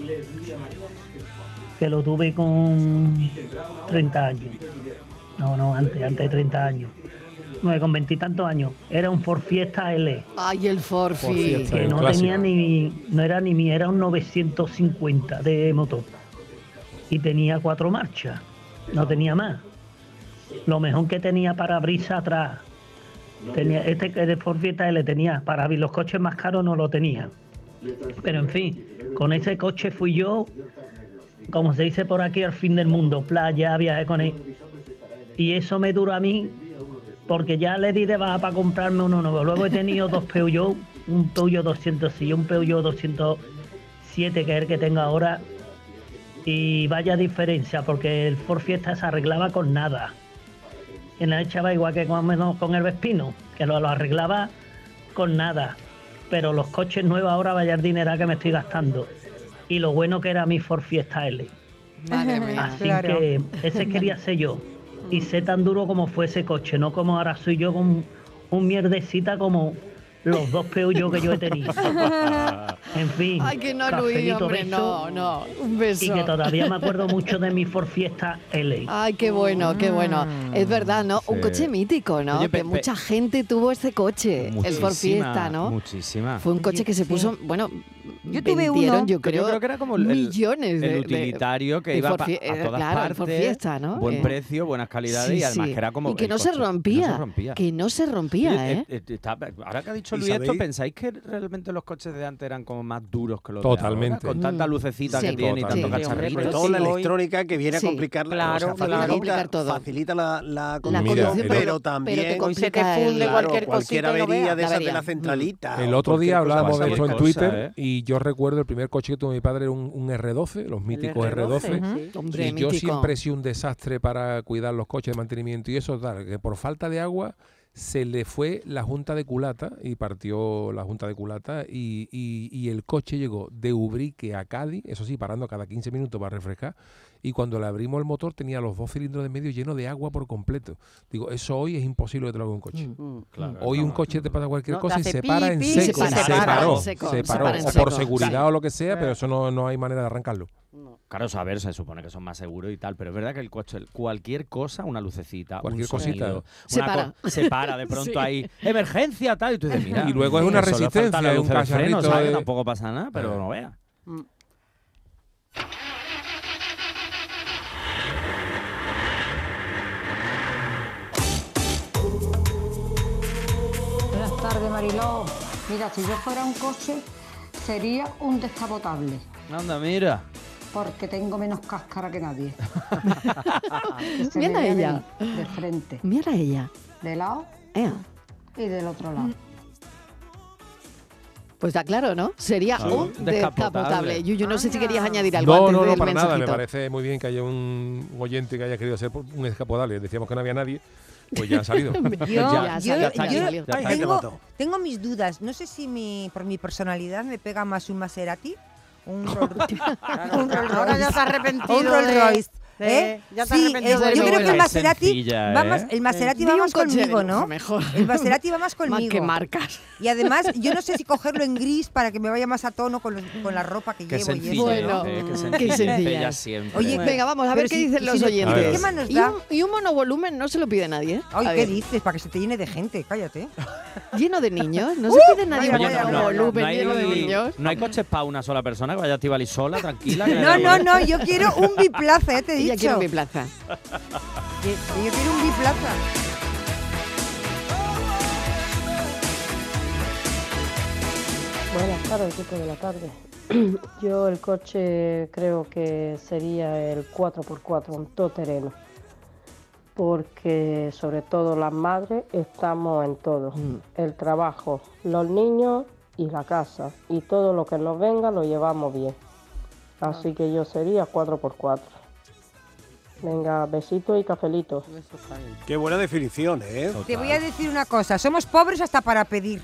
que lo tuve con treinta años. No, no, antes, antes de treinta años. No, con veintitantos años. Era un Ford Fiesta L. Ay, el Forfi. Ford Fiesta. Que El no clásico. tenía ni, no era ni mi, era un novecientos cincuenta de motor. Y tenía cuatro marchas, no tenía más. Lo mejor que tenía parabrisas atrás. Tenía, este que de Ford Fiesta L tenía parabrisas, los coches más caros no lo tenía. Pero en fin, con ese coche fui yo, como se dice por aquí, al fin del mundo, playa, viajé con él. Y eso me duró a mí, porque ya le di de baja para comprarme uno nuevo. Luego he tenido dos Peugeot, un Peugeot doscientos seis y un Peugeot doscientos siete, que es el que tengo ahora. Y vaya diferencia, porque el Ford Fiesta se arreglaba con nada. Y la echaba igual que con, con el Vespino, que lo, lo arreglaba con nada. Pero los coches nuevos ahora vaya el dinero que me estoy gastando. Y lo bueno que era mi Ford Fiesta L. Madre mía. Así Claro. que ese quería ser yo. Y sé tan duro como fue ese coche, no como ahora soy yo con un mierdecita como los dos Peugeot que yo he tenido. En fin. Ay, que no, Luis, cafelito, hombre, beso, no, no. Un beso. Y que todavía me acuerdo mucho de mi Ford Fiesta L. Ay, qué bueno, qué bueno. Es verdad, ¿no? Un Sí. coche mítico, ¿no? Oye, pe- que pe- mucha gente tuvo ese coche, el Ford Muchísima, Fiesta, ¿no? Muchísima. Fue un coche que se Sí. puso, bueno, Yo tuve vendieron, uno. yo creo, Yo creo que era como el, el- millones de el de- utilitario que de iba Ford pa- Fie- a eh, todas claro, el partes. Ford Fiesta, ¿no? Buen Eh, precio, buenas calidades sí, y además sí. que era como Y que el no se coche, que rompía, no se rompía. que no se rompía, Oye, ¿eh? eh, eh, está- ahora que ha dicho ¿Y Luis esto, sabéis? ¿pensáis que realmente los coches de antes eran como más duros que los Totalmente. de ahora? Con tanta Mm. lucecita Sí. que tiene y tanto Sí. Sobre cacharrito. Pero todo la sí, hoy- electrónica que viene a Sí, complicar la claro, o sea, claro. facilita, Complicar todo. facilita la, la La conducción, Mira, conducción, el- pero pero también te Hoy se te complica funde el- cualquier cualquier cosita y no avería veas. de La esas de avería. la centralita. El o otro cualquier día cosa hablábamos pasa de eso en por cosa, Twitter ¿eh? y yo recuerdo el primer coche que tuvo mi padre era un, un R doce, los míticos R doce. sí. Hombre, Y yo mítico. siempre he sido un desastre para cuidar los coches de mantenimiento y eso, tal, que por falta de agua se le fue la junta de culata y partió la junta de culata y, y, y el coche llegó de Ubrique a Cádiz, eso sí, parando cada quince minutos para refrescar, y cuando le abrimos el motor tenía los dos cilindros de medio llenos de agua por completo. Digo, eso hoy es imposible que te lo haga un coche. Mm. Claro, Hoy no. un coche te pasa cualquier No, te cosa y hace se pi, para en pi, seco. se para, se se para paró, en seco, se se paró. para en O seco. por seguridad Sí. o lo que sea, pero eso no, no hay manera de arrancarlo. Claro, saber, se supone que son más seguros y tal, pero es verdad que el coche, cualquier cosa, una lucecita, Cualquier un cosita. sonido, Se una para. co- se para de pronto Sí. ahí, emergencia, tal, y tú dices, mira. Y luego es una que solo falta resistencia, la es luz un del freno, cacharrito ¿sabes? de- Tampoco pasa nada, pero Eh. no veas. Buenas tardes, Mariló. Mira, si yo fuera un coche, sería un descapotable, Anda, mira. porque tengo menos cáscara que nadie. Que se Mira me vea ella. venir de frente, Mira ella. de lado Ea. y del otro lado. Pues está claro, ¿no? Sería Claro. un Descapotable. descapotable. Yuyu, no sé si querías añadir algo No, antes no, no, del para nada. Me mensajito. parece muy bien que haya un oyente que haya querido hacer un escapodable. Decíamos que no había nadie, pues ya han salido. Yo, Ya, yo- ya está, yo ya salió. Ya está. Ahí te tengo, mató. tengo mis dudas. No sé si mi, por mi personalidad me pega más un Maserati, un Rolls, un Rolls Ahora ya Royce, se ha arrepentido un Rolls de- Royce. ¿Eh? Ya te Sí, arrepentido es- del yo creo que el Es Maserati sencilla, va ¿eh? más, el Maserati Di va un más coche de conmigo, lujo, ¿no? mejor. El Maserati va más conmigo. Más que marcas. Y además, yo no sé si cogerlo en gris para que me vaya más a tono con, los- con la ropa que Qué llevo. y sencilla, eso. Bueno, ¿eh? Qué qué sencilla, sencilla ella es. siempre. Oye, Venga, vamos a ver Pero qué si- dicen si los nos- oyentes. ¿qué más nos Y da? un, y un monovolumen no se lo pide nadie. ¿eh? Ay, A ¿qué ver, dices? Para que se te llene de gente, cállate. lleno de niños. No se pide nadie vaya, un vaya, vaya. monovolumen no hay, lleno de niños. no hay coches para una sola persona que vaya a Estíbaliz sola, tranquila. que No, no, no, yo quiero un biplaza, ya te he Ella dicho. quiere mi plaza. Que- que yo quiero un biplaza. Buenas tardes, equipo de la tarde. Yo el coche creo que sería el cuatro por cuatro, un todoterreno. Porque sobre todo las madres estamos en todo. El trabajo, los niños y la casa. Y todo lo que nos venga lo llevamos bien. Así que yo sería cuatro por cuatro. Venga, besitos y cafelitos. Qué buena definición, ¿eh? Te voy a decir una cosa, somos pobres hasta para pedir.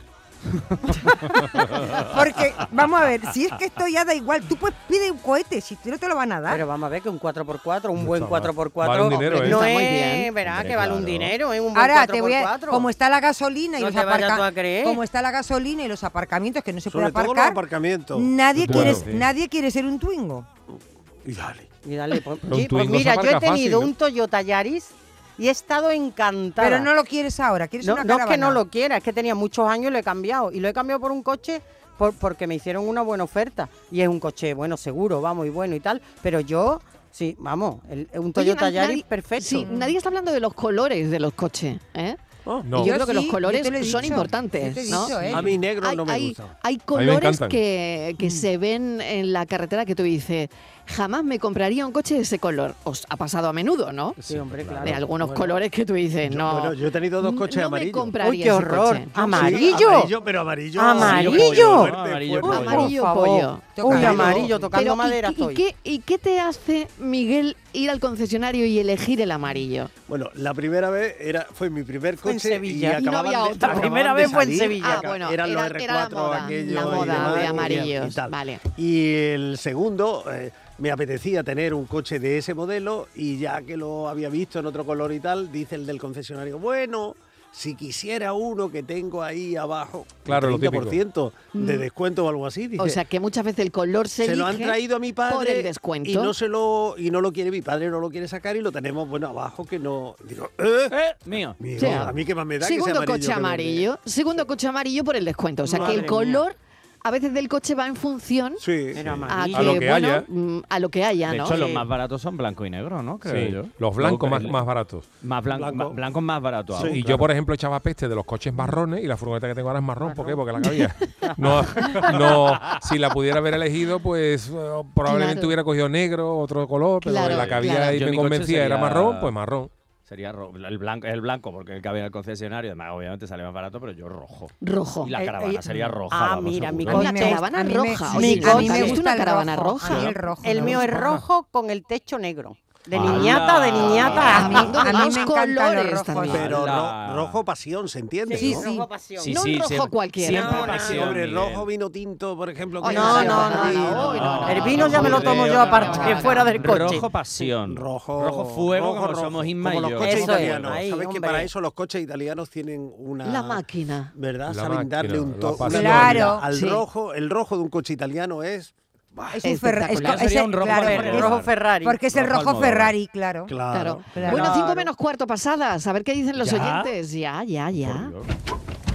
Porque, vamos a ver, si es que esto ya da igual, tú pues pide un cohete, si no te lo van a dar. Pero vamos a ver que un cuatro por cuatro, un buen Mucho más. cuatro por cuatro, Vale un dinero, ¿eh? no Está muy es, bien. verá, Hombre, que vale un claro. dinero, es un buen Ahora cuatro te por voy a, cuatro. como está la gasolina y No los te vayas aparca- tú a creer. como está la gasolina y los aparcamientos que no se puede Sobre todo los aparcar, aparcamientos. nadie Bueno, quiere, sí. nadie quiere ser un Twingo. Y dale. Y dale, pues, Pero un sí, pues Twingo se mira, yo he aparca tenido fácil, ¿no? un Toyota Yaris y he estado encantada. Pero no lo quieres ahora, quieres No, una no es que caravana. no lo quiera, es que tenía muchos años y lo he cambiado. Y lo he cambiado por un coche por- porque me hicieron una buena oferta. Y es un coche, bueno, seguro, vamos, y bueno y tal. Pero yo, sí, vamos, el- un Toyota Oye, Yaris nadie- perfecto. Sí, nadie está hablando de los colores de los coches, ¿eh? No. Y yo Yo creo que sí, los yo colores te lo he son dicho, importantes, yo te he ¿no? dicho, ¿eh? A mí negro hay, no me hay- gusta. hay me colores encantan. que, que se ven en la carretera que tú dices, jamás me compraría un coche de ese color. Os ha pasado a menudo, ¿no? Sí, hombre, claro. De algunos Bueno. colores que tú dices, Yo- no. bueno, yo he tenido dos coches no me amarillos. compraría Uy, qué ese horror. coche. ¿Amarillo? Sí, amarillo, pero amarillo. ¿Amarillo? fuerte, Amarillo fuerte. pollo. Amarillo Por favor. pollo. Uy, Toca. amarillo, tocando Pero, ¿y- madera y, estoy. qué, ¿Y qué te hace, Miguel, ir al concesionario y elegir el amarillo? Bueno, la primera vez era, fue mi primer Fue en coche Sevilla. y Y no acababan había de, otra. acababan La primera de vez fue en salir, Sevilla. y Ah, acá- bueno, eran era- los R era la cuatro moda, aquello la y moda demás, de y- amarillos, y tal. vale. Y el segundo, eh, me apetecía tener un coche de ese modelo y ya que lo había visto en otro color y tal, dice el del concesionario, bueno, si quisiera uno que tengo ahí abajo, Claro, lo un treinta por ciento de Mm. descuento o algo así, dice, O sea, que muchas veces el color se, se lo han elige traído a mi padre por el descuento. y no se lo y no lo quiere mi padre, no lo quiere sacar y lo tenemos bueno abajo que no digo, ¿eh? Eh, mío. Mío, Sí. a mí qué más me da que Segundo sea amarillo. coche que verde. amarillo. Segundo coche amarillo por el descuento. O sea, que Madre el color a veces del coche va en función Sí, Era sí. a, amarillo. que, A lo que bueno, haya. mm, a lo que haya, De ¿no? hecho, los Sí. más baratos son blanco y negro, ¿no? Creo Sí, yo. los blancos más, El- más baratos. Más blan- Blanco. ma- blancos más baratos. Sí. aún, Y claro. yo, por ejemplo, echaba peste de los coches marrones y la furgoneta que tengo ahora es marrón. ¿Por qué? Porque la cabía. No, no, si la pudiera haber elegido, pues eh, probablemente Claro. hubiera cogido negro, otro color, pero Claro, la cabía claro. y Yo me mi coche convencía era sería- marrón, pues marrón. Sería ro- el blanco, el blanco porque el que había en el concesionario, además, obviamente sale más barato, pero yo rojo. Rojo. Y la Eh, caravana eh, sería roja. ah, vamos, mira, mi seguro. Una coche- caravana a mí me- roja. sí, Oye, mi ¿nunca coche- has me visto gusta una el caravana rojo, roja? a mí el rojo El me mío es gusta. rojo con el techo negro. De ¡Hala! niñata, de niñata. A mí, Hablando de a mí los me encantan los colores rojos. también. Pero Ala. ro- rojo pasión, ¿se entiende? Sí, ¿no? sí. Rojo pasión. Sí, No un sí, rojo siempre- cualquiera. Siempre No, no, pasión, Sí, hombre, Miguel. rojo vino tinto, por ejemplo. Ay, que no, sea no, no, así, no, no, no. El vino ya me lo tomo yo Rojo, aparte, no, no, fuera del coche. Rojo pasión. Rojo, Rojo fuego, rojo, como rojo, somos Inma como y los yo. coches Eso es, italianos. ahí, Sabes que hombre. para eso los coches italianos tienen una La máquina. ¿verdad? La Saben máquina, darle un la toque. pasión. Claro, Al sí. rojo, el rojo de un coche italiano es bah, Es un Ferra- es Espectacular. co- Sería ese- un rojo claro, Ferrari. porque es- Rojo Ferrari. Porque es el Rojo rojo Almodóvar. Ferrari, claro. claro. Claro. Claro. Bueno, cinco Claro. menos cuarto pasadas. A ver qué dicen los ¿Ya? oyentes. Ya, ya, ya. Por Dios.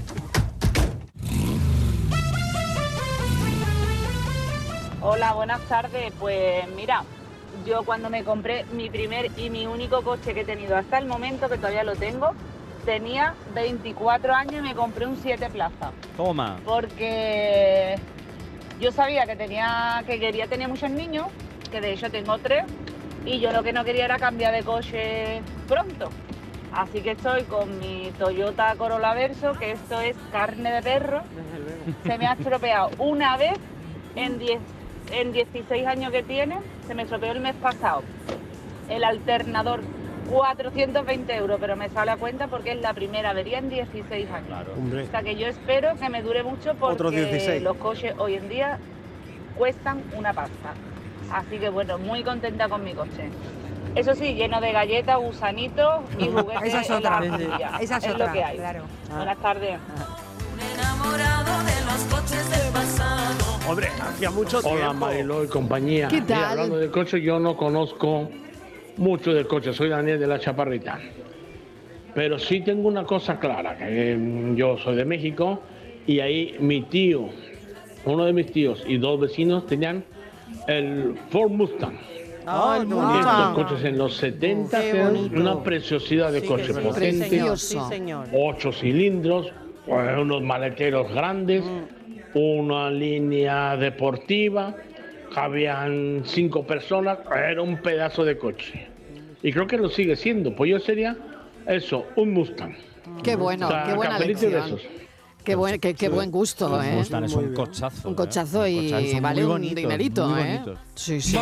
Hola, buenas tardes. Pues mira, yo cuando me compré mi primer y mi único coche que he tenido hasta el momento, que todavía lo tengo, tenía veinticuatro años y me compré un siete Plaza. Toma. Porque yo sabía que tenía que quería tener muchos niños, que de hecho tengo tres, y yo lo que no quería era cambiar de coche pronto. Así que estoy con mi Toyota Corolla Verso, que esto es carne de perro. Se me ha estropeado una vez en diez en dieciséis años que tiene, se me estropeó el mes pasado. El alternador, cuatrocientos veinte euros, pero me sale a cuenta porque es la primera avería en dieciséis años. Claro. Hombre. O sea que yo espero que me dure mucho Otros porque dieciséis. los coches hoy en día cuestan una pasta. Así que bueno, muy contenta con mi coche. Eso sí, lleno de galletas, gusanitos y juguetes. Esa es en otra. la vajilla. Esa es es otra, lo que hay. claro. Buenas tardes. Enamorado de los coches del pasado. Hombre, hacía mucho tiempo. Hola Mariló y compañía. ¿Qué Mira, tal? hablando del coche, yo no conozco mucho del coche, soy Daniel de la Chaparrita. Pero sí tengo una cosa clara, que mm, yo soy de México y ahí mi tío, uno de mis tíos y dos vecinos tenían el Ford Mustang. Ay, qué Y bonito. estos coches en los setenta Qué eran bonito. una preciosidad de Sí, coche que sí. potente, Sí, señor, sí, señor. ocho cilindros, pues, unos maleteros grandes, una línea deportiva, cabían cinco personas, era un pedazo de coche. Y creo que lo sigue siendo, pues yo sería eso, un Mustang. Qué bueno, O sea, qué buena cafelito de lección. esos. Qué buen, qué, qué buen gusto, Los ¿eh? Mustang es un cochazo. Un ¿eh? cochazo Los y coches son vale muy un bonitos, dinerito, muy ¿eh? bonitos. Sí, sí.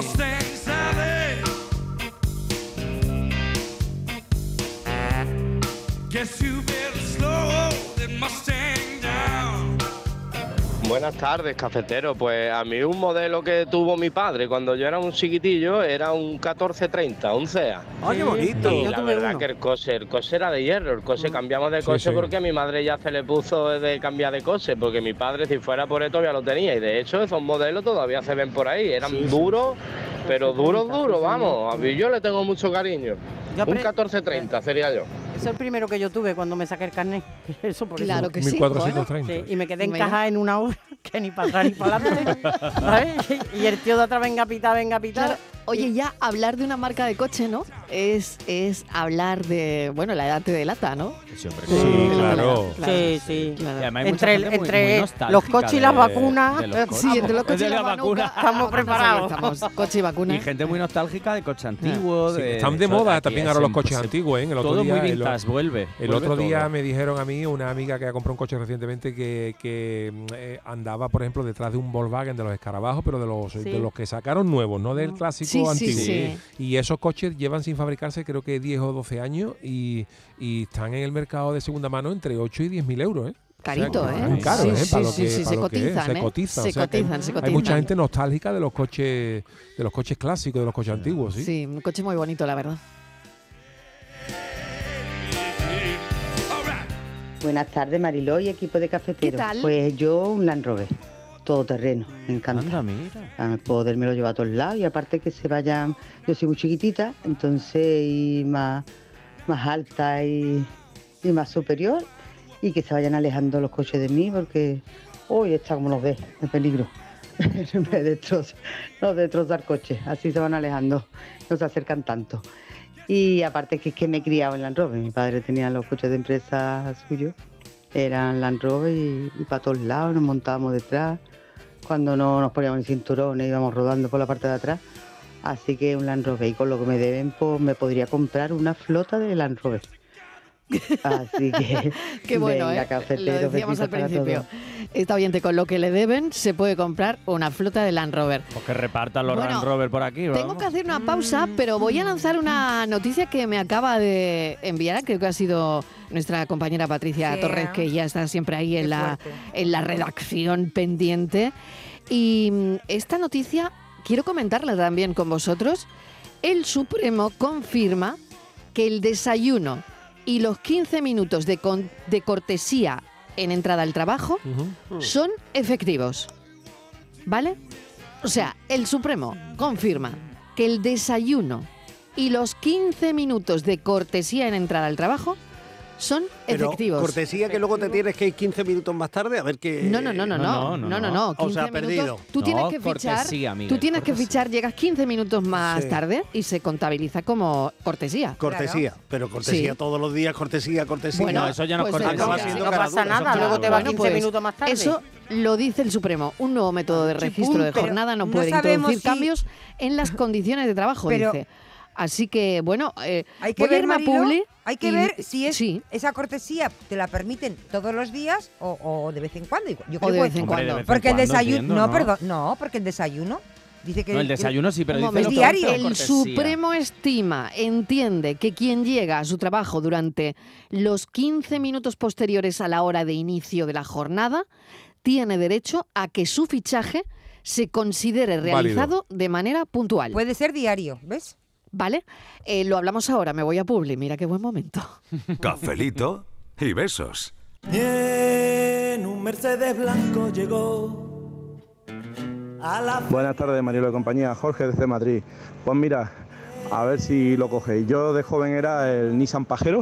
Guess you better slow that Mustang down. Buenas tardes, cafetero. Pues a mí un modelo que tuvo mi padre cuando yo era un chiquitillo era un catorce treinta, un C E A. ¡Ay, qué bonito! Y Yo la tuve verdad uno. que el coche, el coche era de hierro, el coche cambiamos de Sí, coche sí. porque a mi madre ya se le puso de cambiar de coche, porque mi padre si fuera por esto ya lo tenía y de hecho esos modelos todavía se ven por ahí, eran Sí, sí. duros, pero duros, duros, sí, vamos, a mí yo le tengo mucho cariño. Yo Un apre- catorce treinta sería yo. Es el primero que yo tuve cuando me saqué el carnet. Eso por Claro eso. que sí. mil cuatrocientos treinta. Sí, y me quedé Mira. encajada en una hora que ni para atrás ni para adelante. ¿Sabes? Y el tío de atrás venga a pitar, venga a pitar. Claro, oye, ya hablar de una marca de coche, ¿no? Es, es hablar de, bueno, la edad te delata, ¿no? Sí, hombre, Sí, sí, claro. Sí, sí. Claro. Y además hay mucha Entre, gente muy- entre muy los nostálgica coches y las de- vacunas. de los coches. Sí, entre los Es coches de y la la vacuna, vacuna. Estamos preparados. Estamos, coche y vacuna. Y gente muy nostálgica de coche antiguo. Sí, de, están de eso, moda aquí también es ahora los siempre- coches antiguos, ¿eh? El otro todo día, muy el- vintage, vuelve. El vuelve otro día todo. me dijeron a mí, una amiga que ha comprado un coche recientemente, que, que mm, eh, andaba, por ejemplo, detrás de un Volkswagen de los escarabajos, pero de los, Sí. de los que sacaron nuevos, no del clásico Sí, sí, antiguo. sí. Y esos coches llevan sin fabricarse creo que diez o doce años y, y están en el mercado de segunda mano entre ocho y diez mil euros, ¿eh? Carito, O sea, que ¿eh? están caros, Sí, ¿eh? sí, Para lo sí, que, sí, para se lo que es, cotizan, se ¿eh? cotizan. Se o sea, que cotizan, se hay mucha cotizan. gente nostálgica de los coches, de los coches clásicos, de los coches antiguos, ¿sí? Sí, un coche muy bonito, la verdad. Buenas tardes, Mariló y equipo de cafeteros. ¿Qué tal? Pues yo un Land Rover, todoterreno, me encanta. Anda, mira. A poderme lo llevar a todos lados y aparte que se vayan, yo soy muy chiquitita, entonces y más, más alta y, y más superior y que se vayan alejando los coches de mí porque hoy está como los ves, de peligro. me destroza, no destrozar coches, así se van alejando, no se acercan tanto. Y aparte que es que me he criado en Land Rover, mi padre tenía los coches de empresa suyos, eran Land Rover y, y para todos lados, nos montábamos detrás, cuando no nos poníamos en cinturones íbamos rodando por la parte de atrás, así que un Land Rover y con lo que me deben pues me podría comprar una flota de Land Rover. Así que Qué bueno, venga, ¿eh? cafetero, Lo decíamos al besitos para principio. todos. Está bien, que con lo que le deben se puede comprar una flota de Land Rover. Pues que repartan los Bueno, Land Rover por aquí. Tengo vamos. que hacer una pausa, pero voy a lanzar una noticia que me acaba de enviar, creo que ha sido nuestra compañera Patricia Sí, Torres, ¿eh? que ya está siempre ahí Qué en la, fuerte. en la redacción pendiente. Y mm, esta noticia quiero comentarla también con vosotros. El Supremo confirma que el desayuno y los quince minutos de, con- de cortesía en entrada al trabajo Ujú. son efectivos. ¿Vale? O sea, el Supremo confirma que el desayuno y los quince minutos de cortesía en entrada al trabajo son Pero efectivos. cortesía que luego te tienes que ir quince minutos más tarde a ver qué... No, no, no, no, no, no, no, no, O sea, quince perdido. minutos. Tú tienes No, que fichar, cortesía, Miguel, tú tienes que cortesía. fichar, llegas quince minutos más Sí. tarde y se contabiliza como cortesía. Cortesía, pero cortesía Sí. todos los días, cortesía, cortesía. Bueno, No, eso ya no es pues cortesía. acaba eso- siendo no cara pasa dura, nada, eso luego es te vas Bueno, quince pues, minutos más tarde. Eso lo dice el Supremo. Un nuevo método de registro de Pero jornada no no puede sabemos introducir si- cambios en las condiciones de trabajo, Pero- dice. Así que, bueno, eh, Hay que voy a ver, irme a Mariló, Publi hay que y- ver si es sí. esa cortesía te la permiten todos los días o, o de vez en cuando. Yo O creo de que- vez en Hombre, de cuando. vez en Porque el cuando, desayuno, entiendo, no, ¿no? perdón, no, porque el desayuno dice que No, el desayuno sí, pero Un dice momento, lo que diario. es El cortesía. Supremo estima, entiende que quien llega a su trabajo durante los quince minutos posteriores a la hora de inicio de la jornada tiene derecho a que su fichaje se considere Válido. realizado de manera puntual. puede ser diario, ¿ves? ¿vale? Eh, lo hablamos ahora, me voy a Publi, mira qué buen momento. Cafelito y besos. En un Mercedes blanco llegó a la... Buenas tardes, Marielo de compañía, Jorge desde Madrid. Pues mira, a ver si lo cogéis. Yo de joven era el Nissan Pajero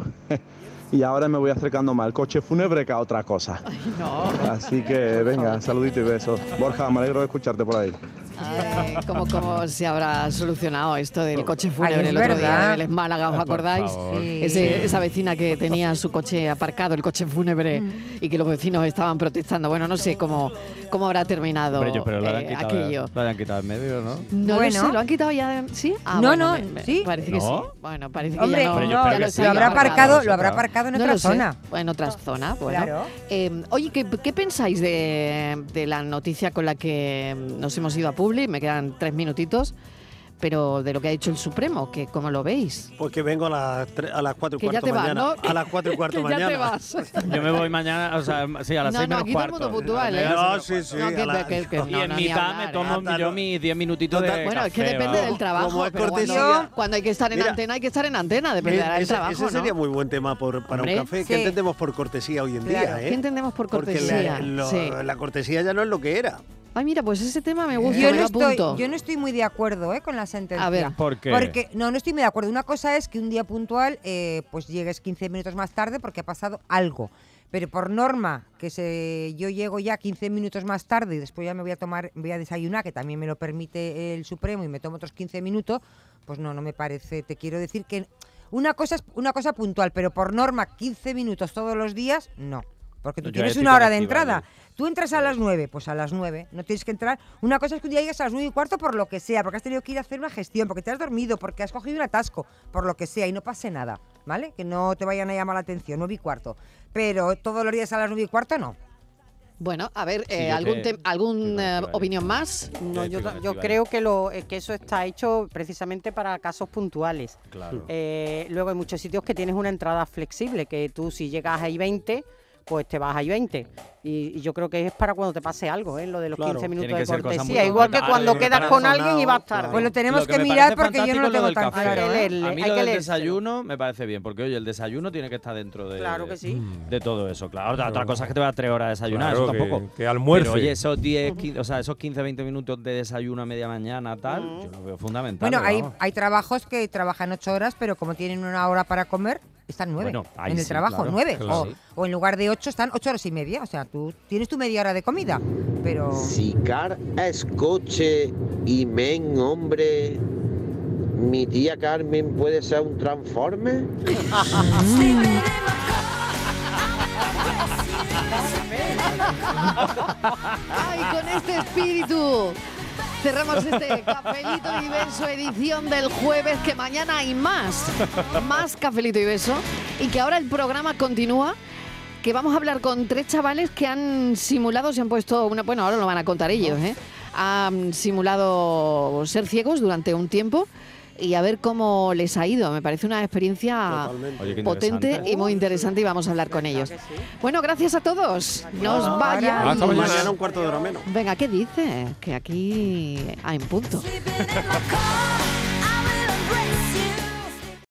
y ahora me voy acercando más al coche fúnebre que a otra cosa. Ay, no. Así que venga, saludito y besos. Borja, me alegro de escucharte por ahí. Ay, ¿cómo, ¿Cómo se habrá solucionado esto del coche fúnebre? Ay, es el otro verdad. día en Málaga, ¿os Por acordáis? favor. Sí. Ese- esa vecina que tenía su coche aparcado, el coche fúnebre, y que los vecinos estaban protestando. Bueno, no sé cómo, cómo habrá terminado Hombre, yo, pero lo, eh, habrán quitado, aquello. lo habrán quitado en medio, ¿no? No Bueno. lo sé, ¿lo han quitado ya? de- ¿Sí? Ah, No, bueno, no, me- me- ¿sí? Parece que ¿No? sí. Bueno, parece que Hombre, ya no, Pero yo no, espero ya que lo sí, sé, lo habrá ya lo aparcado, sé, lo habrá claro. aparcado en No otra lo sé. zona. En otra zona, bueno. Claro. Eh, oye, ¿qué, qué pensáis de, de la noticia con la que nos hemos ido a Publi? Me quedan tres minutitos. Pero de lo que ha dicho el Supremo, que ¿cómo lo veis? Pues que vengo a las, tre- a las cuatro y Que ya cuarto te vas, mañana. ¿no? A las cuatro y cuarto Que mañana. ya te vas. Yo me voy mañana, o sea, sí, a las No, seis no, menos aquí todo el cuarto. mundo puntual, ¿eh? No, sí, sí. No, que- a la- que- que- Y no, en no, ni mitad hablar, me ¿eh? tomo Hasta yo lo- mis diez minutitos Total- de Bueno, es que café, depende vamos. del trabajo. Como es pero cortesía- cuando, cuando hay que estar en Mira, antena, hay que estar en antena, dependerá del ese, trabajo, ese ¿no? sería muy buen tema por, para Hombre, un café. sí. ¿Qué entendemos por cortesía hoy en Claro. día? ¿eh? ¿Qué entendemos por Porque cortesía? la, lo- Sí. la cortesía ya no es lo que era. Ay, mira, pues ese tema me gusta, Yo me no, lo estoy, apunto. yo no estoy muy de acuerdo, ¿eh? Con la sentencia. A ver, ¿Por qué? Porque, no, no estoy muy de acuerdo. Una cosa es que un día puntual, eh, pues llegues quince minutos más tarde porque ha pasado algo. Pero por norma, que se, yo llego ya quince minutos más tarde y después ya me voy a tomar, voy a desayunar, que también me lo permite el Supremo, y me tomo otros quince minutos, pues no, no me parece. Te quiero decir que una cosa es una cosa puntual, pero por norma quince minutos todos los días, no. Porque tú Yo tienes estoy una hora con de Estíbaliz. entrada. Tú entras a las nueve, pues a las nueve, no tienes que entrar. Una cosa es que un día llegues a las nueve y cuarto por lo que sea, porque has tenido que ir a hacer una gestión, porque te has dormido, porque has cogido un atasco, por lo que sea, y no pase nada, ¿vale? Que no te vayan a llamar la atención, nueve y cuarto. Pero todos los días a las nueve y cuarto, no. Bueno, a ver, Sí, eh, yo ¿algún, te- tem- algún estoy con eh, Estíbaliz. opinión más? No, yo, Estoy con yo Estíbaliz. creo que, lo, eh, que eso está hecho precisamente para casos puntuales. Claro. Eh, luego hay muchos sitios que tienes una entrada flexible, que tú si llegas a I veinte, pues te vas a I veinte. Y, y yo creo que es para cuando te pase algo, ¿eh? Lo de los Claro. quince minutos Tienen de que ser cosas muy cortesía. Igual que concretas. cuando Ah, quedas para con sonado, alguien y vas claro. tarde. Pues lo tenemos Lo que que me mirar parece porque yo no lo fantástico tengo del tan café. claro, Hay que ¿eh? leerle. A mí hay lo que del leérselo. desayuno me parece bien, porque oye, el desayuno tiene que estar dentro de, Claro que sí. de todo eso. Claro, otra, otra cosa es que te va a tres horas a desayunar, Claro, eso que- tampoco. que almuerce. Pero oye, esos diez, quince, o sea, esos quince, veinte minutos de desayuno a media mañana, tal, yo lo veo fundamental. Bueno, hay, vamos. hay trabajos que trabajan ocho horas, pero como tienen una hora para comer, están nueve. Bueno, ahí en el sí, trabajo, claro, nueve. claro. O, o en lugar de ocho, están ocho horas y media. O sea, tú tienes tu media hora de comida, pero... Si car es coche y men hombre, mi tía Carmen puede ser un transforme. ¡Ay, con este espíritu! Cerramos este Cafelito y Beso edición del jueves, que mañana hay más. Más Cafelito y Beso. Y que ahora el programa continúa, que vamos a hablar con tres chavales que han simulado, se han puesto una... Bueno, ahora lo van a contar ellos, ¿eh? Han simulado ser ciegos durante un tiempo y a ver cómo les ha ido. Me parece una experiencia Oye, qué potente interesante. y muy interesante y vamos a hablar con ellos. Bueno, gracias a todos. No os vayáis. Hasta mañana, un cuarto de hora menos. Venga, ¿qué dice? Que aquí hay en punto. Sleeping in my car.